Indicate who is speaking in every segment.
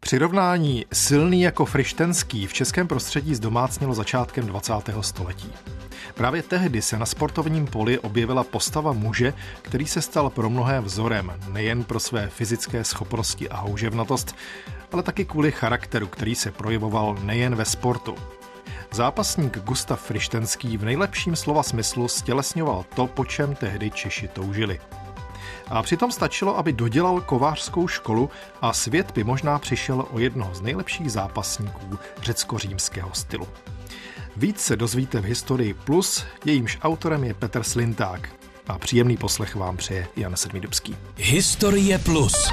Speaker 1: Přirovnání silný jako Frištenský v českém prostředí zdomácnilo začátkem 20. století. Právě tehdy se na sportovním poli objevila postava muže, který se stal pro mnohé vzorem, nejen pro své fyzické schopnosti a houževnatost, ale taky kvůli charakteru, který se projevoval nejen ve sportu. Zápasník Gustav Frištenský v nejlepším slova smyslu stělesňoval to, po čem tehdy Češi toužili. A přitom stačilo, aby dodělal kovářskou školu a svět by možná přišel o jednoho z nejlepších zápasníků řecko-římského stylu. Víc se dozvíte v Historii Plus, jejímž autorem je Petr Slinták. A příjemný poslech vám přeje Jan Sedmidubský.
Speaker 2: Historie Plus.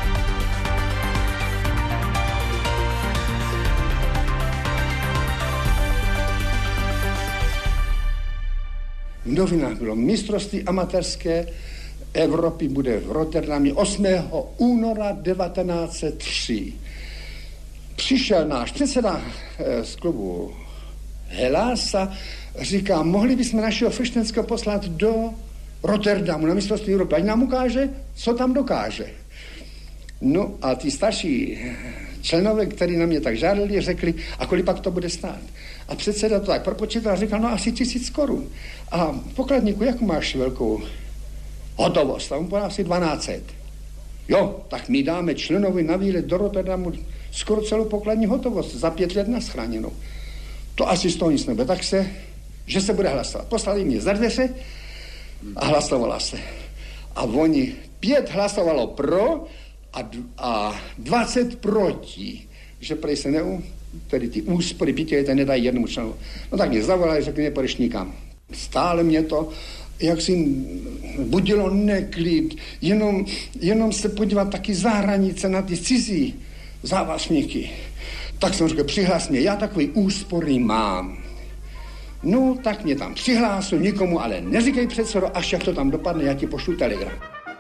Speaker 3: V novinách bylo mistrovství amatérské Evropy bude v Rotterdamě 8. února 1903. Přišel náš předseda z klubu Hellas a říká, mohli bychom našeho Frištenského poslat do Rotterdamu na mistrovství Evropy, ať nám ukáže, co tam dokáže. No a ty starší členové, kteří na mě tak žádali, řekli, a kolik pak to bude stát. A předseda to tak propočítal a říkal, no asi 1000 korun. A v pokladníku, jakou máš velkou hotovost? A on povedal asi 1200. Jo, tak my dáme členovi na výlet do Rotterdamu skoro celou pokladní hotovost za 5 let naschráněnou. To asi z toho nic nebude, tak že se bude hlasovat. Poslali mě za dveře a hlasovala se. A oni 5 hlasovalo pro a 20 proti. Že prej se tedy ty úspory pitě nedají jednomu členu. No tak mě zavolali, řekli mě, půjdeš nikam. Stále mě to jak si budilo neklid, jenom se podívat taky za hranice na ty cizí závazníky. Tak jsem řekl, přihlas mě, já takový úsporný mám. No, tak mě tam přihlásil, nikomu ale neříkej předsedo, až jak to tam dopadne, já ti pošlu telegram.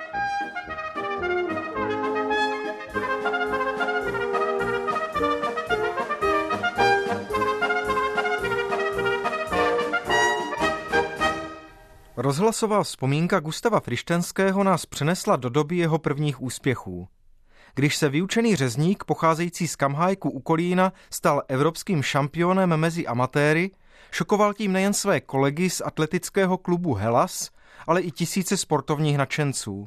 Speaker 1: Rozhlasová vzpomínka Gustava Frištenského nás přenesla do doby jeho prvních úspěchů. Když se vyučený řezník pocházející z Kamhájku u Kolína stal evropským šampionem mezi amatéry, šokoval tím nejen své kolegy z atletického klubu Hellas, ale i tisíce sportovních nadšenců.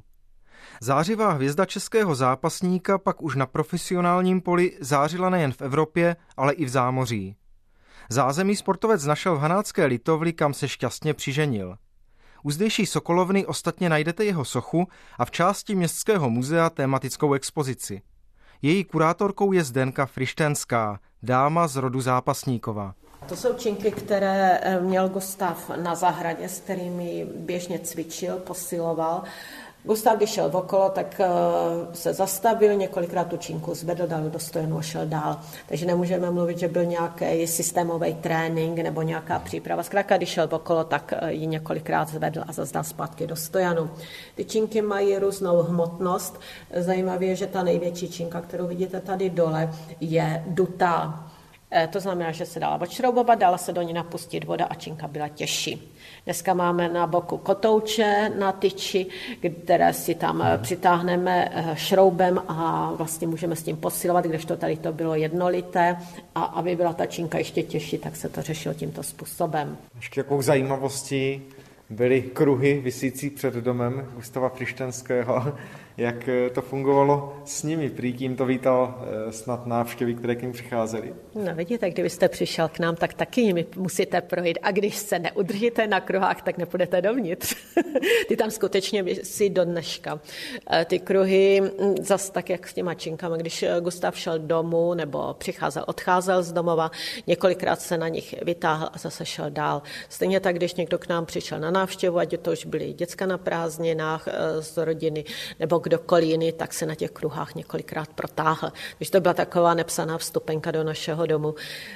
Speaker 1: Zářivá hvězda českého zápasníka pak už na profesionálním poli zářila nejen v Evropě, ale i v zámoří. Zázemí sportovec našel v Hanácké Litovli, kam se šťastně přiženil. U zdejší Sokolovny ostatně najdete jeho sochu a v části Městského muzea tematickou expozici. Její kurátorkou je Zdenka Frištenská, dáma z rodu Zápasníkova.
Speaker 4: To jsou činky, které měl Gustav na zahradě, s kterými běžně cvičil, posiloval. Gustav, když šel okolo, tak se zastavil, několikrát tu činku zvedl, dal do stojanu a šel dál. Takže nemůžeme mluvit, že byl nějaký systémový trénink nebo nějaká příprava. Zkrátka, když šel okolo, tak ji několikrát zvedl a zase dal zpátky do stojanu. Ty činky mají různou hmotnost. Zajímavé je, že ta největší činka, kterou vidíte tady dole, je dutá. To znamená, že se dala odšroubovat, dala se do ní napustit voda a činka byla těžší. Dneska máme na boku kotouče na tyči, které si tam přitáhneme šroubem a vlastně můžeme s tím posilovat, kdežto tady to bylo jednolité a aby byla ta činka ještě těžší, tak se to řešilo tímto způsobem.
Speaker 5: Ještě jakou zajímavostí byly kruhy visící před domem Gustava Frištenského. Jak to fungovalo s nimi? Prý tím to vítal snad návštěvy, které k ním přicházely?
Speaker 4: No vidíte, kdybyste přišel k nám, tak taky jimi musíte projít. A když se neudržíte na kruhách, tak nepůjdete dovnitř. Ty tam skutečně visí do dneška. Ty kruhy, zas tak jak s těma činkami, když Gustav šel domů nebo odcházel z domova, několikrát se na nich vytáhl a zase šel dál. Stejně tak, když někdo k nám přišel na návštěvu, ať to už byly děcka na prázdninách z rodiny nebo kdokoliv jiný, tak se na těch kruhách několikrát protáhl. Když to byla taková nepsaná vstupenka do našeho domu.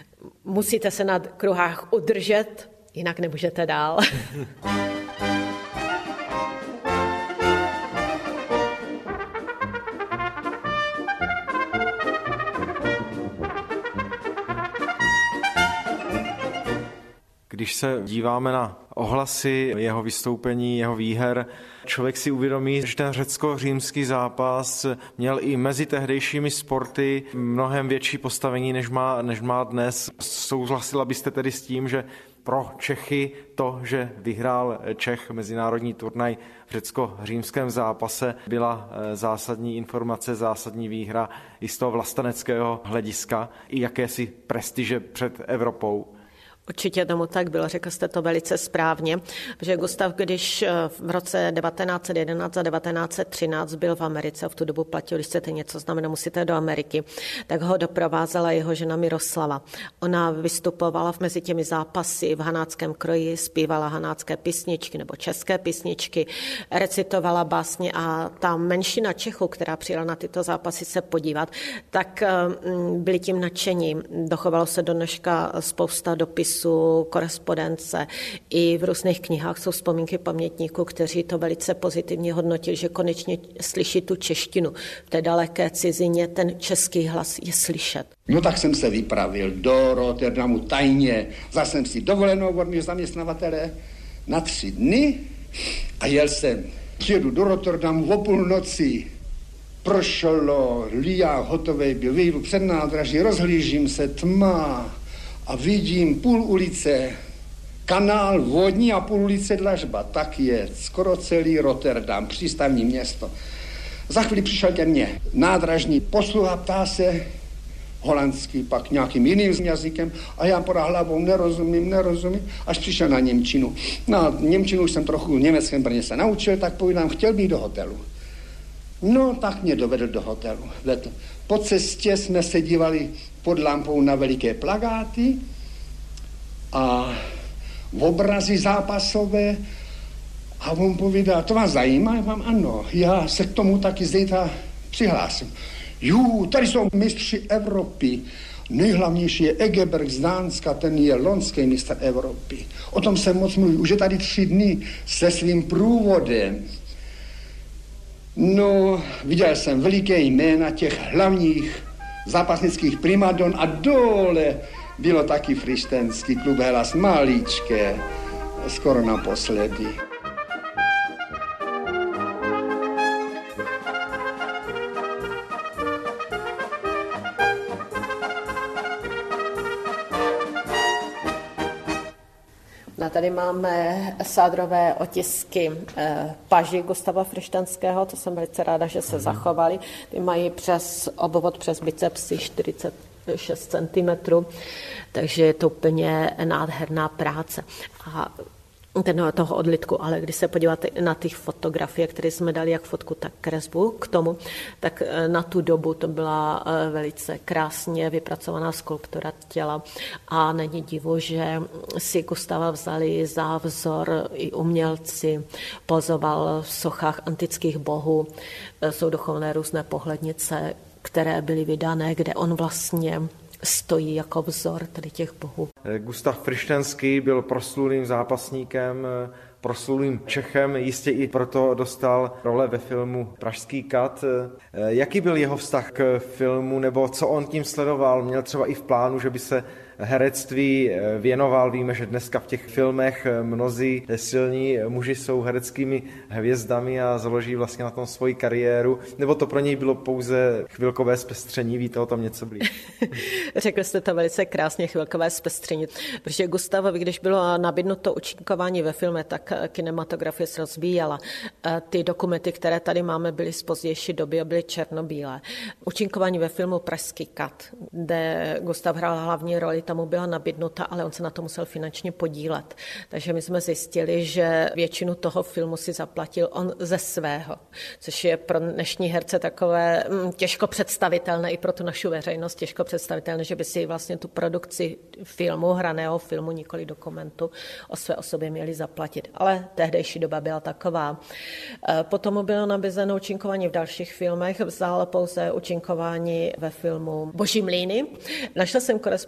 Speaker 4: Musíte se na kruhách udržet, jinak nemůžete dál.
Speaker 5: Když se díváme na ohlasy jeho vystoupení, jeho výher, člověk si uvědomí, že ten řecko-římský zápas měl i mezi tehdejšími sporty mnohem větší postavení, než má dnes. Souhlasila byste tedy s tím, že pro Čechy to, že vyhrál Čech mezinárodní turnaj v řecko-římském zápase, byla zásadní informace, zásadní výhra i z toho vlasteneckého hlediska i jakési prestiže před Evropou?
Speaker 4: Určitě tomu tak bylo, řekl jste to velice správně, že Gustav, když v roce 1911 a 1913 byl v Americe, v tu dobu platil, když chcete něco znamená, musíte do Ameriky, tak ho doprovázela jeho žena Miroslava. Ona vystupovala mezi těmi zápasy v hanáckém kroji, zpívala hanácké písničky nebo české písničky, recitovala básně a ta menšina Čechů, která přijela na tyto zápasy se podívat, tak byli tím nadšením. Dochovalo se do dneška spousta dopisů, korespondence. I v různých knihách jsou vzpomínky pamětníků, kteří to velice pozitivně hodnotili, že konečně slyší tu češtinu. V té daleké cizině ten český hlas je slyšet.
Speaker 3: No tak jsem se vypravil do Rotterdamu tajně. Vzal jsem si dovolenou od mých zaměstnavatele na 3 dny a jel jsem. Přijedu do Rotterdamu o půlnoci. Prošlo, líják hotovej byl, vyjdu před nádraží, rozhlížím se, tma. A vidím půl ulice kanál vodní a půl ulice dlažba. Tak je skoro celý Rotterdam, přístavní město. Za chvíli přišel ke mně nádražní posluha, ptá se holandsky, pak nějakým jiným jazykem a já podal hlavou nerozumím, až přišel na němčinu. Na němčinu už jsem trochu německém Brně se naučil, tak povídám, chtěl být do hotelu. No, tak mě dovedl do hotelu. Po cestě jsme se dívali pod lampou na veliké plakáty a obrazy zápasové a on povídá, to vás zajímá? Já vám ano, já se k tomu taky zítra přihlásím. Tady jsou mistři Evropy. Nejhlavnější je Egeberg z Dánska, ten je loňský mistr Evropy. O tom se moc mluví, už je tady 3 dny se svým průvodem. No, viděl jsem veliké jména těch hlavních zápasnických primadon a dole bylo taky frištenský klub Hellas maličké, skoro naposledy.
Speaker 4: A tady máme sádrové otisky paži Gustava Frištenského, to jsem velice ráda, že se zachovaly. Ty mají přes obvod, přes bicepsy 46 cm, takže je to úplně nádherná práce. A toho odlitku, ale když se podíváte na těch fotografie, které jsme dali, jak fotku, tak kresbu k tomu, tak na tu dobu to byla velice krásně vypracovaná skulptura těla a není divu, že si Gustava vzali za vzor i umělci, pozoval v sochách antických bohů, jsou dochované různé pohlednice, které byly vydané, kde on vlastně stojí jako vzor tady těch bohů.
Speaker 5: Gustav Frištenský byl proslulým zápasníkem, proslulým Čechem, jistě i proto dostal role ve filmu Pražský kat. Jaký byl jeho vztah k filmu, nebo co on tím sledoval? Měl třeba i v plánu, že by se herectví věnoval? Víme, že dneska v těch filmech mnozí silní muži jsou hereckými hvězdami a založí vlastně na tom svoji kariéru. Nebo to pro něj bylo pouze chvilkové zpestření? Víte o tom něco blíž?
Speaker 4: Řekl jste to velice krásně, chvilkové zpestření. Protože Gustavovi, když bylo nabídnuto účinkování ve filme, tak kinematografie se rozvíjela. Ty dokumenty, které tady máme, byly z pozdější doby a byly černobílé. Účinkování ve filmu Pražský kat, kde Gustav hrál hlavní roli, tam mu byla nabídnuta, ale on se na to musel finančně podílet. Takže my jsme zjistili, že většinu toho filmu si zaplatil on ze svého, což je pro dnešní herce takové těžko představitelné, i pro tu naši veřejnost těžko představitelné, že by si vlastně tu produkci filmu, hraného filmu, nikoli dokumentu, o své osobě měli zaplatit. Ale tehdejší doba byla taková. Potom mu bylo nabízeno účinkování v dalších filmech, vzal pouze účinkování ve filmu Boží mlýny. Našla jsem korespondenci, kde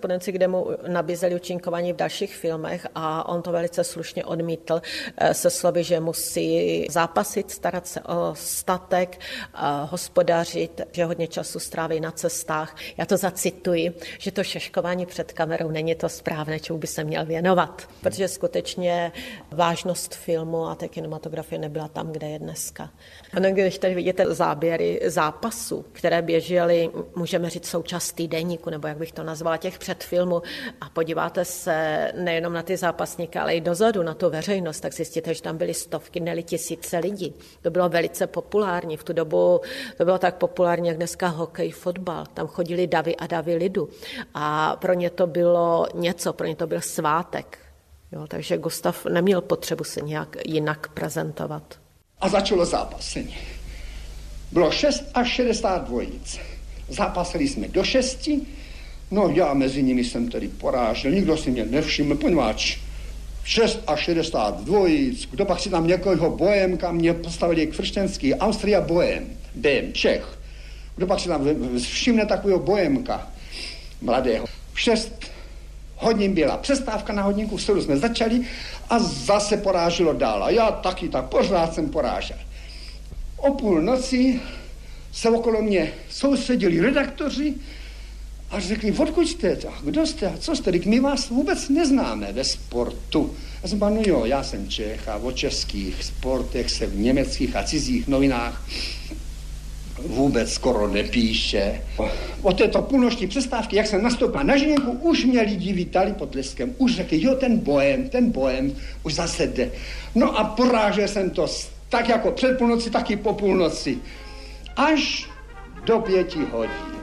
Speaker 4: lidé mu nabízeli účinkování v dalších filmech a on to velice slušně odmítl se slovy, že musí zápasit, starat se o statek, hospodařit, že hodně času stráví na cestách. Já to zacituji, že to šaškování před kamerou není to správné, čemu by se měl věnovat, protože skutečně vážnost filmu a té kinematografie nebyla tam, kde je dneska. Ano, když tady vidíte záběry zápasů, které běžely, můžeme říct součást týdeníku, nebo jak bych to nazvala, těch předfilmů, a podíváte se nejenom na ty zápasníky, ale i dozadu na tu veřejnost, tak zjistíte, že tam byly stovky, ne-li tisíce lidí. To bylo velice populární. V tu dobu to bylo tak populární, jak dneska hokej, fotbal. Tam chodili davy a davy lidu. A pro ně to bylo něco, pro ně to byl svátek. Jo, takže Gustav neměl potřebu se nějak jinak prezentovat.
Speaker 3: A začalo zápasení. Bylo 6 až 60 dvojic. Zápasili jsme do 6. No já mezi nimi jsem tedy porážel. Nikdo si mě nevšiml, poněvadž 6 až 60 dvojic. Kdo pak si tam někoho Bohemka, mě postavili k frštenský Austria Bohem, Čech. Kdo pak si tam všimne takového Bohemka mladého. V 6 hodin byla přestávka na hodinku, v 7 jsme začali a zase poráželo dál. A já taky tak pořád jsem porážel. O půlnoci se okolo mě soustředili redaktoři a řekli, odkud jste? A kdo jste? A co jste? My vás vůbec neznáme ve sportu. Já jsem říkal, no jo, já jsem Čech a o českých sportech se v německých a cizích novinách vůbec skoro nepíše. O této půlnoční přestávky, jak jsem nastoupil na žněnku, už mě lidi vítali potleskem. Už řekli, jo, ten Bohem, už zase jde. No a porážel jsem to tak jako před půlnoci, tak i po půlnoci. Až do 5 hodin.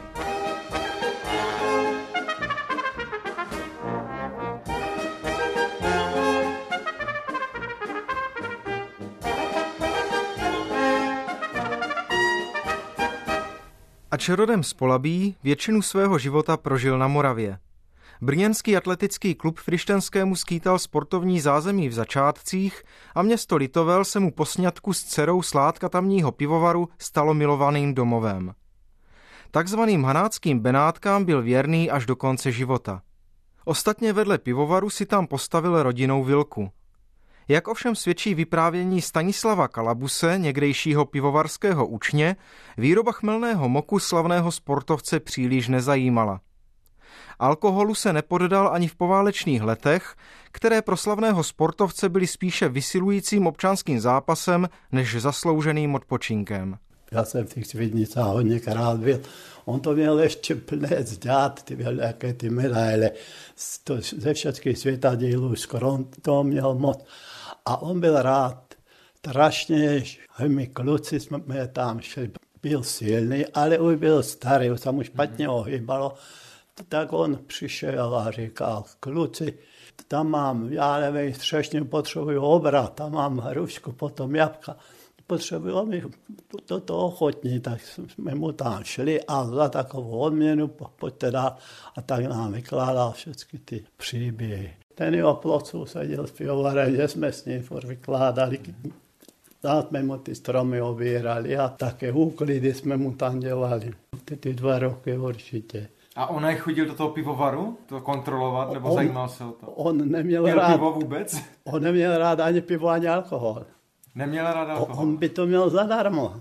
Speaker 1: Ač rodem z Polabí, většinu svého života prožil na Moravě. Brněnský atletický klub Frištenskému skýtal sportovní zázemí v začátcích a město Litovel se mu po sňatku s dcerou sládka tamního pivovaru stalo milovaným domovem. Takzvaným hanáckým Benátkám byl věrný až do konce života. Ostatně vedle pivovaru si tam postavil rodinnou vilku. Jak ovšem svědčí vyprávění Stanislava Kalabuse, někdejšího pivovarského učně, výroba chmelného moku slavného sportovce příliš nezajímala. Alkoholu se nepoddal ani v poválečných letech, které pro slavného sportovce byly spíše vysilujícím občanským zápasem než zaslouženým odpočinkem.
Speaker 6: Já jsem v těch Svědnicách hodněkrát byl. On to měl ještě plné dělat, ty velké ty medaile ze všech světadílů, skoro to měl moc. A on byl rád, strašně, my kluci jsme tam šli, byl silný, ale už byl starý, už se mu špatně ohýbalo. Tak on přišel a říkal, kluci, tam mám, já nevím, strašně potřebuju obrat, tam mám hrušku, potom jabka. Potřebuji mi toto ochotní, tak jsme mu tam šli a za takovou odměnu pojďte dál. A tak nám vykládal všechny ty příběhy. Ten jeho plocu seděl v pivovaru, že jsme s ním vykládali. Tam jsme mu ty stromy obírali a také úklidy jsme mu tam dělali. Ty 2 roky určitě.
Speaker 5: A on chodil do toho pivovaru to kontrolovat, nebo zajímal se o to?
Speaker 6: On neměl
Speaker 5: Měl
Speaker 6: rád
Speaker 5: pivo vůbec?
Speaker 6: On neměl rád ani pivo, ani alkohol.
Speaker 5: Neměl rád alkohol?
Speaker 6: On by to měl zadarmo.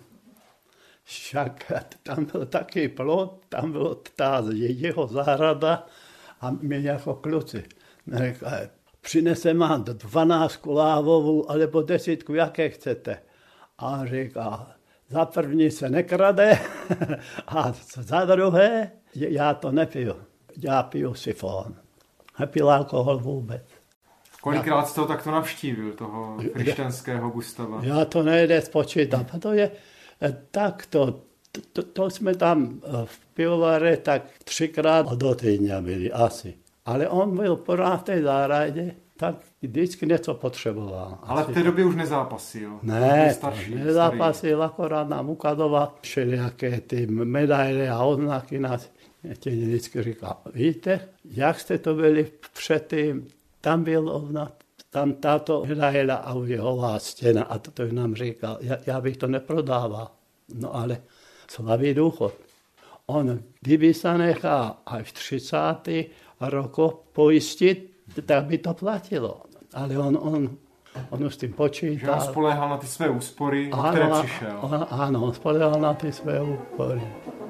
Speaker 6: Však tam byl taky plot, tam byla ta jeho zahrada a my jako kluci. Přinesem vám 12 lávovou, alebo 10, jaké chcete. A říká, za první se nekrade a za druhé, já to nepiju. Já piju sifon. Nepil alkohol vůbec.
Speaker 5: Kolikrát jste ho takto navštívil, toho frištenského Gustava?
Speaker 6: Já to nejde spočítat, protože to jsme tam v pivovare tak 3krát do týdne byli asi. Ale on byl pořád v té zahradě, tak vždycky něco potřeboval.
Speaker 5: Ale v té době už nezápasil?
Speaker 6: Ne, nezápasil, akorát nám ukazoval všelijaké ty medaile a oznaky nás. Tě vždycky říkal, víte, jak jste to byli předtím, tam byl tam tato medaile a ujehová stěna a to nám říkal, já bych to neprodával, no ale slavý důchod. On, kdyby sa nechal aj v 30. rokoch poistiť, tak by to platilo. Ale on už s tým počítal.
Speaker 5: Že on spoléhal na ty své úspory, o které přišel.
Speaker 6: Áno, on spoléhal na ty své úspory.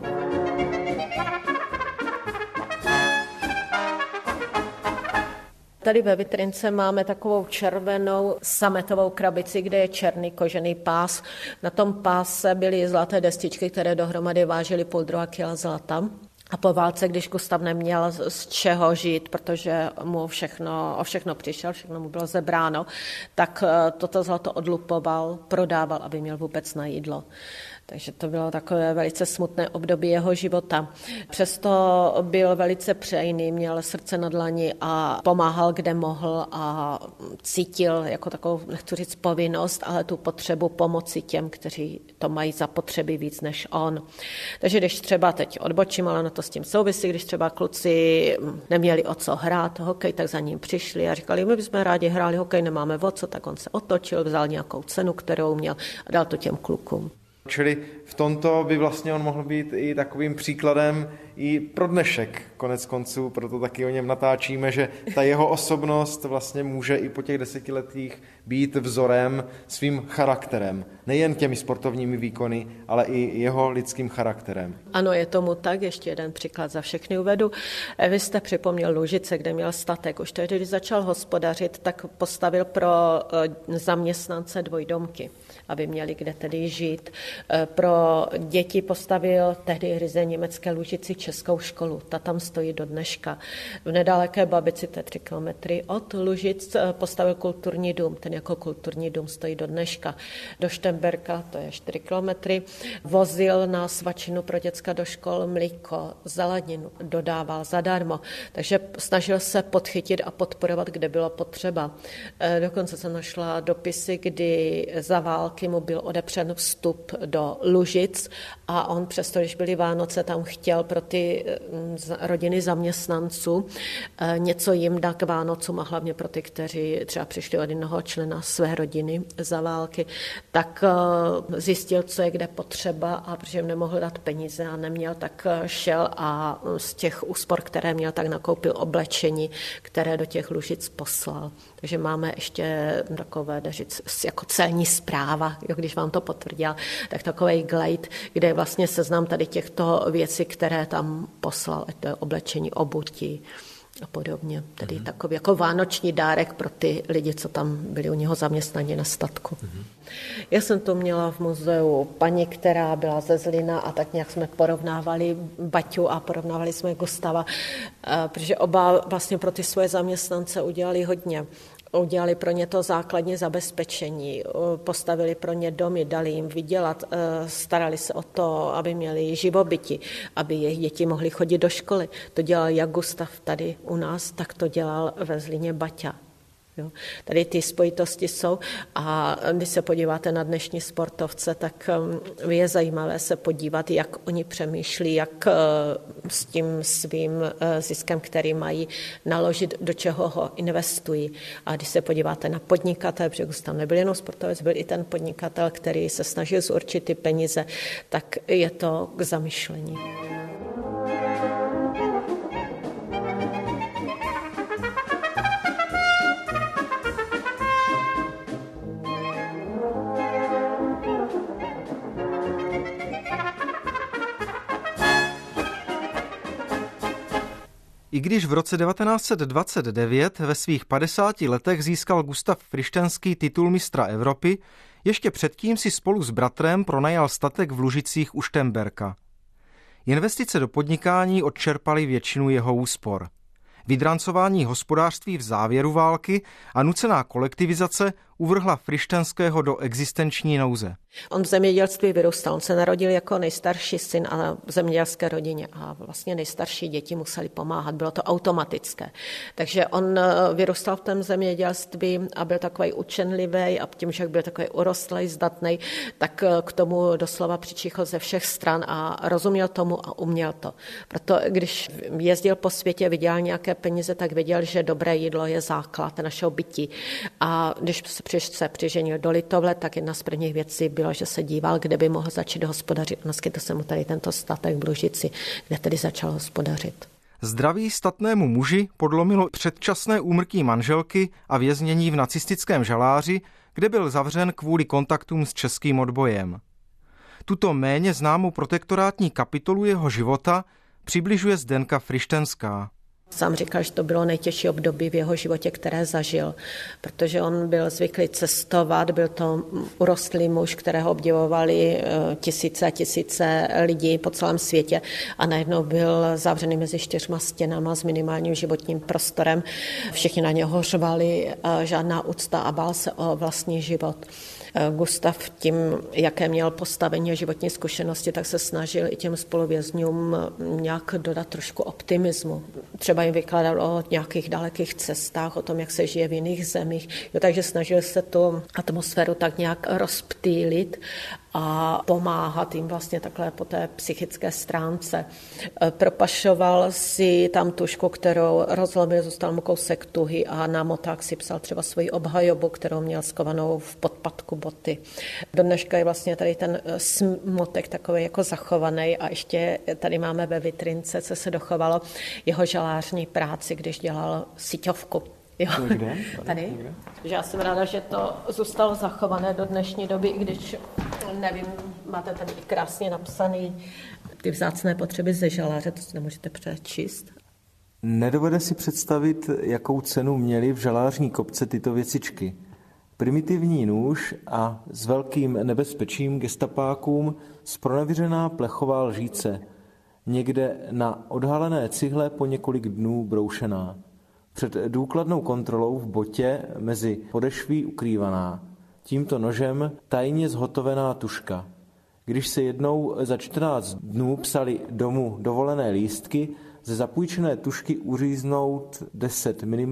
Speaker 4: Tady ve vitrince máme takovou červenou sametovou krabici, kde je černý kožený pás. Na tom páse byly zlaté destičky, které dohromady vážily 1,5 kila zlata. A po válce, když Gustav neměl z čeho žít, protože mu o všechno přišel, všechno mu bylo zebráno, tak toto zlato odlupoval, prodával, aby měl vůbec na jídlo. Takže to bylo takové velice smutné období jeho života. Přesto byl velice přejný, měl srdce na dlani a pomáhal, kde mohl a cítil jako takovou, nechci říct povinnost, ale tu potřebu pomoci těm, kteří to mají zapotřebí víc než on. Takže když třeba teď odbočím, ale na to s tím souvisí, když třeba kluci neměli o co hrát hokej, tak za ním přišli a říkali, my bychom rádi hráli hokej, nemáme o co, tak on se otočil, vzal nějakou cenu, kterou měl a dal to těm klukům.
Speaker 5: Čili v tomto by vlastně on mohl být i takovým příkladem i pro dnešek, konec konců, proto taky o něm natáčíme, že ta jeho osobnost vlastně může i po těch 10 letech být vzorem svým charakterem. Nejen těmi sportovními výkony, ale i jeho lidským charakterem.
Speaker 4: Ano, je tomu tak, ještě jeden příklad za všechny uvedu. Vy jste připomněl Lužice, kde měl statek. Už tehdy, když začal hospodařit, tak postavil pro zaměstnance dvojdomky, aby měli kde tedy žít. Pro děti postavil tehdy ryze německé Lužici českou školu. Ta tam stojí do dneška. V nedaleké Babici, to je 3 kilometry od Lužic, postavil kulturní dům. Ten jako kulturní dům stojí do dneška. Do Štemberka, to je 4 kilometry, vozil na svačinu pro děcka do škol mlíko, zeleninu, dodával zadarmo. Takže snažil se podchytit a podporovat, kde bylo potřeba. Dokonce jsem našla dopisy, kdy za války mu byl odepřen vstup do Lužic a on přesto, když byly Vánoce, tam chtěl pro ty rodiny zaměstnanců něco jim dát k Vánocům a hlavně pro ty, kteří třeba přišli od jednoho člena své rodiny za války, tak zjistil, co je kde potřeba a protože jim nemohl dát peníze a neměl, tak šel a z těch úspor, které měl, tak nakoupil oblečení, které do těch Lužic poslal. Takže máme ještě takové, jako celní správa, když vám to potvrdil, tak takovej glejt, kde je vlastně seznam tady těchto věcí, které tam poslal, to je oblečení, obutí a podobně. Tedy takový jako vánoční dárek pro ty lidi, co tam byli u něho zaměstnaní na statku. Já jsem tu měla v muzeu paní, která byla ze Zlína a tak nějak jsme porovnávali Baťu a porovnávali jsme Gustava, protože oba vlastně pro ty svoje zaměstnance udělali hodně. Udělali pro ně to základní zabezpečení, postavili pro ně domy, dali jim vydělat, starali se o to, aby měli živobytí, aby jejich děti mohly chodit do školy. To dělal jak Gustav tady u nás, tak to dělal ve Zlíně Baťa. Jo. Tady ty spojitosti jsou a když se podíváte na dnešní sportovce, tak je zajímavé se podívat, jak oni přemýšlí, jak s tím svým ziskem, který mají, naložit, do čeho ho investují. A když se podíváte na podnikatele, protože Gustav nebyl jenom sportovec, byl i ten podnikatel, který se snažil zurčit ty peníze, tak je to k zamyšlení.
Speaker 1: I když v roce 1929 ve svých 50 letech získal Gustav Frištenský titul mistra Evropy, ještě předtím si spolu s bratrem pronajal statek v Lužicích u Štemberka. Investice do podnikání odčerpaly většinu jeho úspor. Vydrancování hospodářství v závěru války a nucená kolektivizace uvrhla Frištenského do existenční nouze.
Speaker 4: On v zemědělství vyrůstal, on se narodil jako nejstarší syn a v zemědělské rodině a vlastně nejstarší děti museli pomáhat, bylo to automatické. Takže on vyrůstal v tom zemědělství a byl takový učenlivý a tím, že byl takový urostlej, zdatnej, tak k tomu doslova přičichl ze všech stran a rozuměl tomu a uměl to. Proto když jezdil po světě, viděl nějaké peníze, tak věděl, že dobré jídlo je základ našeho bytí. A když se Když se přiženil do Litovle, tak jedna z prvních věcí bylo, že se díval, kde by mohl začít hospodařit. Naskytl se mu tady tento statek v Blužici, kde tedy začal hospodařit.
Speaker 1: Zdraví statnému muži podlomilo předčasné úmrtí manželky a věznění v nacistickém Žaláři, kde byl zavřen kvůli kontaktům s českým odbojem. Tuto méně známou protektorátní kapitolu jeho života přibližuje Zdenka Frištenská.
Speaker 4: Sám říkal, že to bylo nejtěžší období v jeho životě, které zažil, protože on byl zvyklý cestovat, byl to urostlý muž, kterého obdivovali tisíce a tisíce lidí po celém světě a najednou byl zavřený mezi 4 stěnama s minimálním životním prostorem. Všichni na něho řvali, žádná úcta a bál se o vlastní život. Gustav tím, jaké měl postavení a životní zkušenosti, tak se snažil i těm spoluvězňům nějak dodat trošku optimismu. Třeba jim vykládal o nějakých dalekých cestách, o tom, jak se žije v jiných zemích. Takže snažil se tu atmosféru tak nějak rozptýlit a pomáhat jim vlastně takhle po té psychické stránce. Propašoval si tam tužku, kterou rozlomil, zůstal mu kousek tuhy a na moták si psal třeba svoji obhajobu, kterou měl skovanou v podpatku boty. Do dneška je vlastně tady ten smotek takový jako zachovaný a ještě tady máme ve vitrince, co se dochovalo, jeho žalářní práci, když dělal síťovku. Jo.
Speaker 5: Kde?
Speaker 4: Tady. Že já jsem ráda, že to zůstalo zachované do dnešní doby, i když, nevím, máte tady i krásně napsaný ty vzácné potřeby ze žaláře, to si nemůžete přečíst.
Speaker 5: Nedovede si představit, jakou cenu měly v žalářní kopce tyto věcičky. Primitivní nůž a s velkým nebezpečím gestapákům zpronevěřená plechová lžíce, někde na odhalené cihle po několik dnů broušená. Před důkladnou kontrolou v botě mezi podešví ukrývaná. Tímto nožem tajně zhotovená tužka. Když se jednou za 14 dnů psali domů dovolené lístky, ze zapůjčené tužky uříznout 10 mm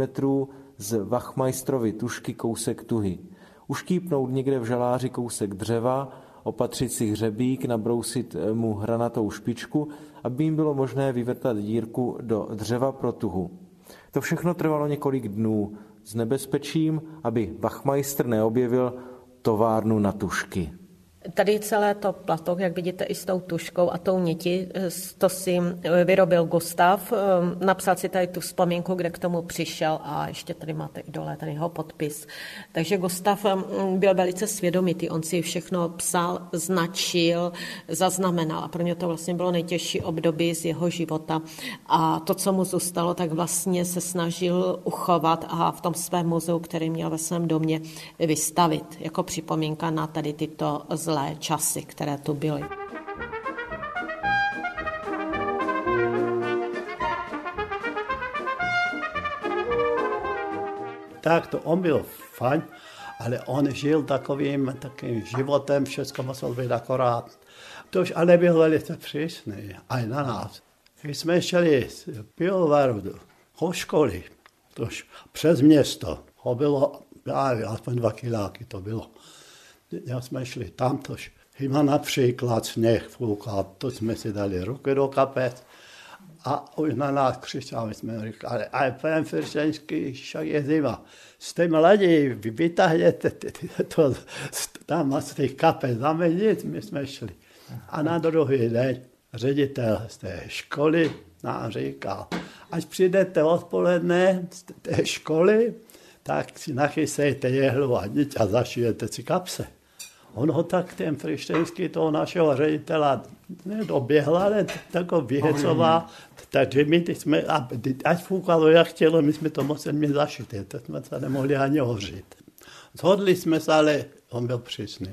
Speaker 5: z Wachmeisterovy tužky kousek tuhy. Uštípnout někde v žaláři kousek dřeva, opatřit si hřebík, nabrousit mu hranatou špičku, aby jim bylo možné vyvrtat dírku do dřeva pro tuhu. To všechno trvalo několik dnů s nebezpečím, aby Wachmeister neobjevil továrnu na tužky.
Speaker 4: Tady celé to plato, jak vidíte, i s tou tužkou a tou nití, to si vyrobil Gustav. Napsal si tady tu vzpomínku, kde k tomu přišel a ještě tady máte i dole ten jeho podpis. Takže Gustav byl velice svědomitý, on si všechno psal, značil, zaznamenal a pro ně to vlastně bylo nejtěžší období z jeho života. A to, co mu zůstalo, tak vlastně se snažil uchovat a v tom svém muzeu, který měl ve svém domě, vystavit jako připomínka na tady tyto zlé časy, které tu byly.
Speaker 6: Tak to on byl fajn, ale on žil takovým životem, všechno musel být akorát. Tož ale byl velice přísný, aj na nás. Když jsme šli z pivovaru do školy, tož přes město, ho bylo aspoň 2 kiláky to bylo. Já jsme šli tam, tož ima například sněh fúkal, to jsme si dali ruky do kapes a už na nás křičali, jsme říkali, ale pán Frištenský, však je zima, jste mladí, vy vytáhněte to tam z těch kapes, dáme nic, my jsme šli. A na druhý den ředitel z té školy nám říkal, až přijdete odpoledne z té školy, tak si nachysejte jehlu a nič a zašijete si kapse. On ho tak ten Frištenský toho našeho ředitela nedoběhla, ale tak ho vyhecoval. Takže my jsme, ať fúkalo jak chtělo, my jsme to museli mít zašité, tak jsme se nemohli ani hořit. Zhodli jsme se, ale on byl přísný.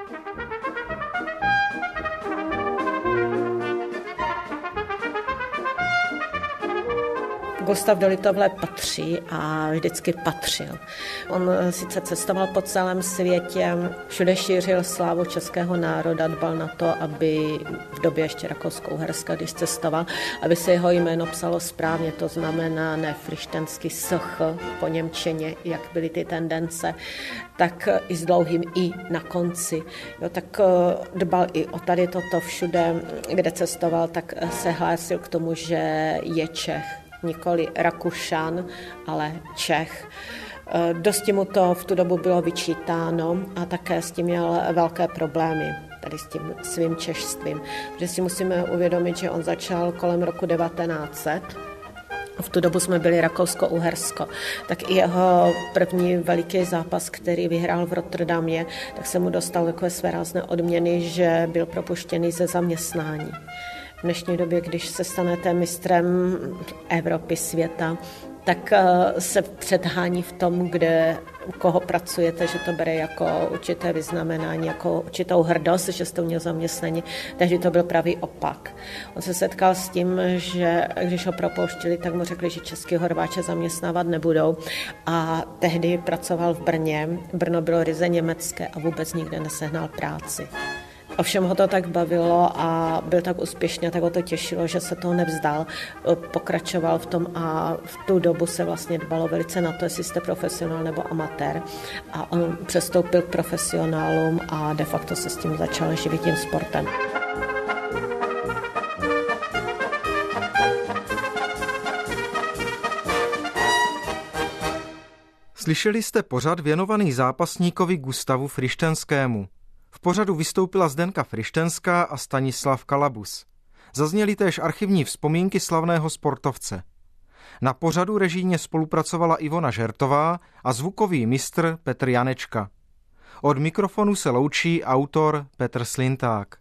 Speaker 4: Gustav do Litovle patří a vždycky patřil. On sice cestoval po celém světě, všude šířil slávu českého národa, dbal na to, aby v době ještě Rakousko-Uherska, když cestoval, aby se jeho jméno psalo správně, to znamená ne Frištenský Soch po němčině, jak byly ty tendence, tak i s dlouhým i na konci. Jo, tak dbal i o tady toto všude, kde cestoval, tak se hlásil k tomu, že je Čech. Nikoli Rakušan, ale Čech. Dosti mu to v tu dobu bylo vyčítáno a také s tím měl velké problémy, tady s tím svým češstvím. Protože si musíme uvědomit, že on začal kolem roku 1900. V tu dobu jsme byli Rakousko-Uhersko, tak i jeho první veliký zápas, který vyhrál v Rotterdamě, tak se mu dostal takové své rázné odměny, že byl propuštěný ze zaměstnání. V dnešní době, když se stanete mistrem Evropy, světa, tak se předhání v tom, kde u koho pracujete, že to bere jako určité vyznamenání, jako určitou hrdost, že jste měl zaměstnaní, takže to byl pravý opak. On se setkal s tím, že když ho propouštili, tak mu řekli, že český horváče zaměstnávat nebudou a tehdy pracoval v Brně. Brno bylo ryze německé a vůbec nikde nesehnal práci. Ovšem ho to tak bavilo a byl tak úspěšný a tak ho to těšilo, že se toho nevzdal, pokračoval v tom a v tu dobu se vlastně dbalo velice na to, jestli jste profesionál nebo amatér. A on přestoupil k profesionálům a de facto se s tím začal živit tím sportem.
Speaker 1: Slyšeli jste pořad věnovaný zápasníkovi Gustavu Frištenskému. V pořadu vystoupila Zdenka Frištenská a Stanislav Kalabus. Zazněly též archivní vzpomínky slavného sportovce. Na pořadu režijně spolupracovala Ivona Žertová a zvukový mistr Petr Janečka. Od mikrofonu se loučí autor Petr Slinták.